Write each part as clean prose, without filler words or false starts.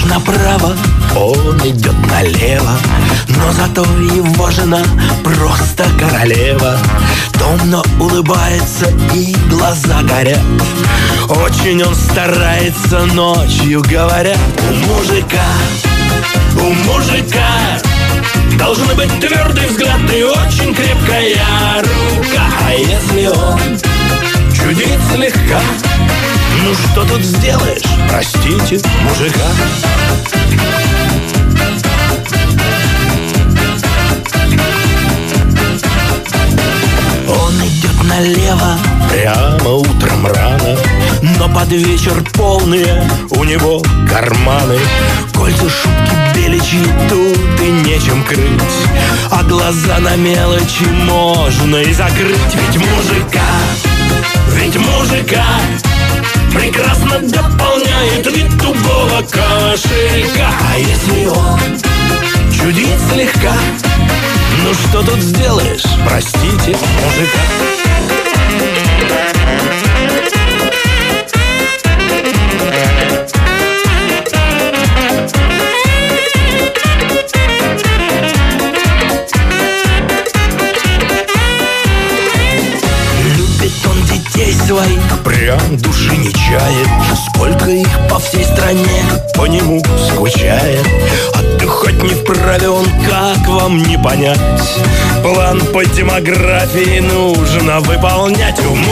направо, он идет налево, но зато его жена просто королева. Томно улыбается и глаза горят. Очень он старается, ночью говорят. У мужика должны быть твердый взгляд и очень крепкая рука. А если он чудит слегка, ну что тут сделаешь, простите, мужика. Он идет налево прямо утром рано, но под вечер полные у него карманы. Кольца, шубки, беличьи тут и нечем крыть, а глаза на мелочи можно и закрыть. Ведь мужика прекрасно дополняет вид тугого кошелька. А если он чудит слегка, ну что тут сделаешь, простите, мужика. Своих прям души не чает. Сколько их по всей стране по нему скучает. Отдыхать не вправе он, как вам не понять? План по демографии нужно выполнять. У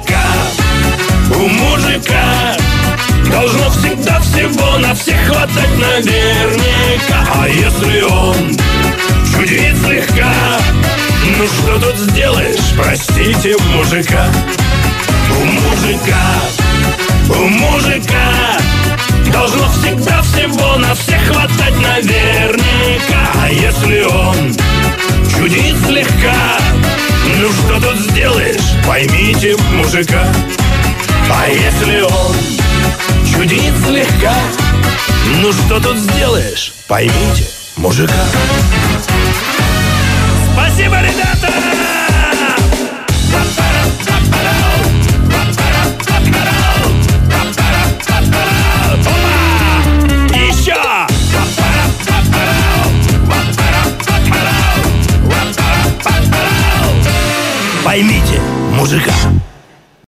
мужика должно всегда всего на всех хватать наверняка. А если он чудит слегка, ну что тут сделаешь, простите, мужика. У мужика должно всегда всего на всех хватать наверняка. А если он чудит слегка, ну что тут сделаешь, поймите, мужика. А если он чудит слегка, ну что тут сделаешь, поймите, мужика. Спасибо, ребята! Поймите, мужика.